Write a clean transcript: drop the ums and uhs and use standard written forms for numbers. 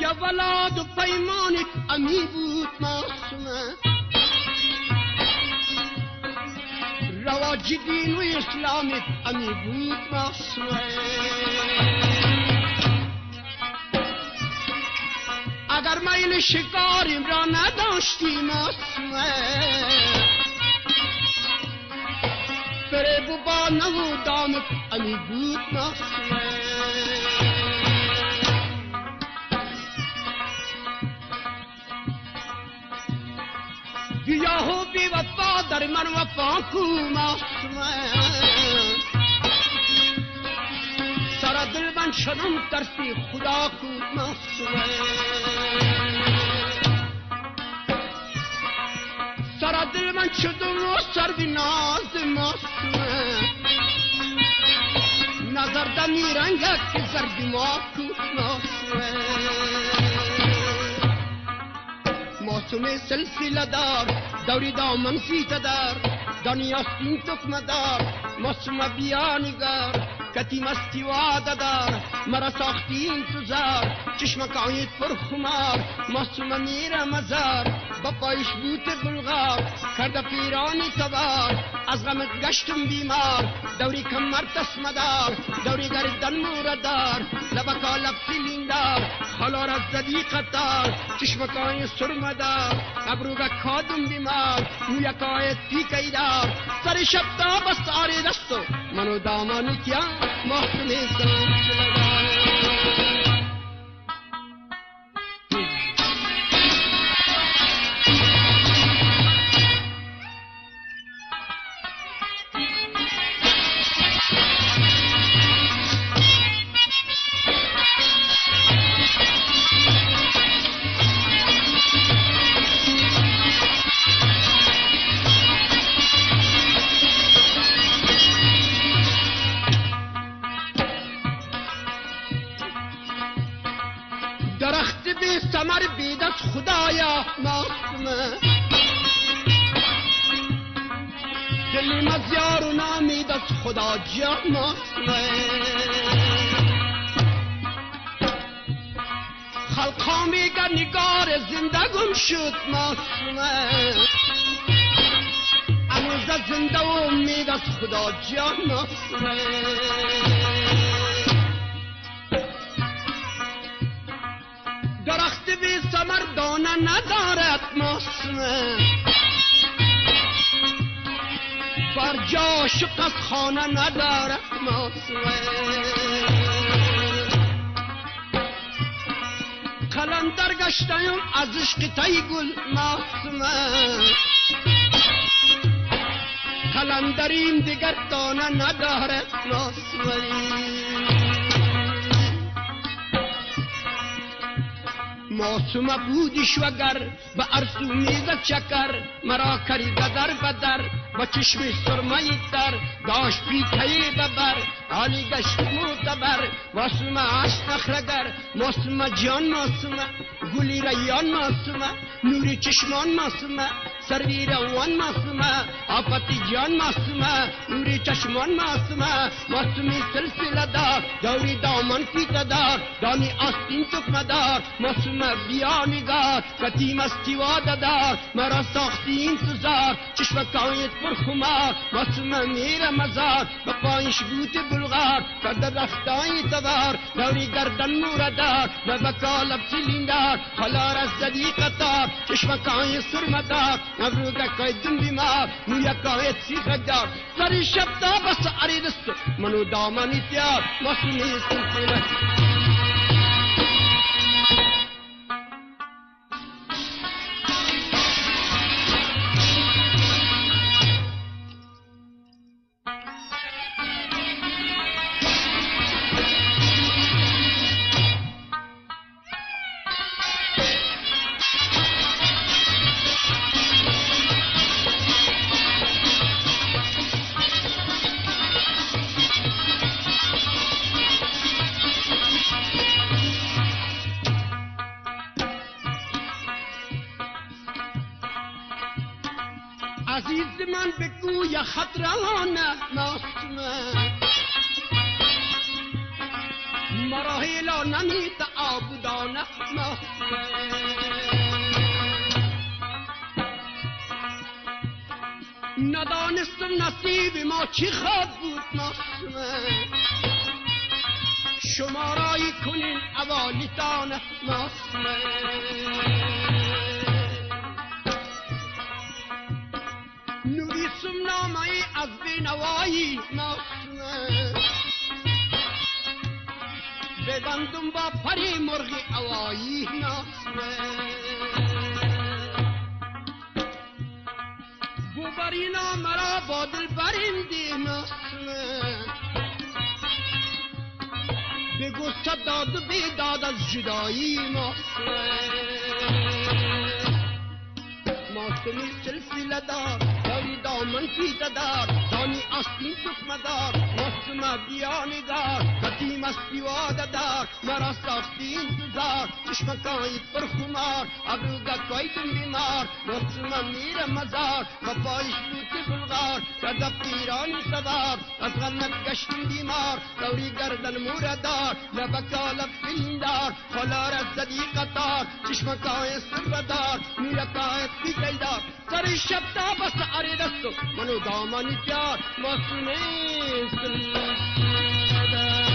یا ولاد و پیمانت امی بود معصومه رواج دین و اسلامت امی بود معصومه اگر میل شکاریم را نداشتی معصومه فریب و با نمودامت امی بود معصومه گیاه و بی وفا در من وفا کو معصومه سر دل من شدم ترسی خدا کو معصومه سر دل من شدم و سر بی ناز معصومه نظر دمی رنگه که زردی ما کو معصومه معصومه سلسله دار دوری دامن سیت دار دنیا سین تکمه دار معصومه بیانگر کتی مستی واده دار مرا ساختی انتظار چشمک آیت پر خمار معصومه میره مزار با پایش بوت بلغار کرده پیرانی تبار از غمت گشتم بیمار دوری کمر تسمدار دوری گردن موردار لبکا لب سیلیندار خلار از زدی قطار چشمکای سرمدار ابروگا کادم بیمار مویکای تیکیدار سر شب تا بس آری دستو منو دامانی کیا محکمی سلسله دار درخت بی ثمر بی دست خدایا معصومه دلی مزیار و نامید از خدا جا معصومه خلقا میگه نگار زنده گم شد معصومه امروز زنده و امید از خدا جا معصومه درخت بی ثمر دانه ندارد معصومه بر جا شق از خانه ندارد معصومه قلندر گشتیم از عشق تی گل معصومه قلندریم دیگر دانه ندارد معصومه معصومه بودیش وگر به ارسو میزد چکر مرا کریده در بدر با چشم سرمایی تر داشت پیتهی ببر حالی گشت معتبر معصومه عشق نخرگر معصومه جان معصومه گلی ریان معصومه نوری چشمان معصومه سروی روان معصومه آفتی جان معصومه نوری چشمان معصومه معصومی سلسله دار دوری دامن پیته دار دانی آستین تکمه دار معصومه بیانگار کتی مستی واده دار مرا ساختی انتظار چشمکایت پر خمار معصومه میره مزار با پایش بوت بلغار کرده رختای تبار دوری گردن موردار لبکا لب سیلیندار خلار از زدی قطار چشمکای سرمدار نبروگکای دن بیمار مویکای سیخدار سری شب تا بس عری دستو منو دامانی تیار معصومی سلسله عزیز من بگو یا خط روانه معصومه مراحل نمیت آبودانه ندانستم نصیب ما چی خواب بود ناسمه شما رایی کنین اوالیتان ناسمه نویسم نامه‌ای از بینوایی ناسمه ببندم با پری مرغی اوایی ناسمه بوبرینا مرا با دل برندی ناسمه بگو داد و بیداد از جدایی ناسمه ماسمی سلسله دار داری دامن پیده دار دانی آستین تکمه دار ماسم بیانه دار قدیم از پیواده دار مرا ساختی انتظار چشمکایی پر خمار ابروگکایی تن بیمار ماسم میر مزار و پایش بوت بلغار کرده پیرانی سوار از غمت گشتیم بیمار دوری گردن موردار لبکالب فیلندار خلار از زدی قطار چشمکای سردار میرکای پیدار سر شب تا بس عریدستو منو دامانی پیار ماسمه سلسله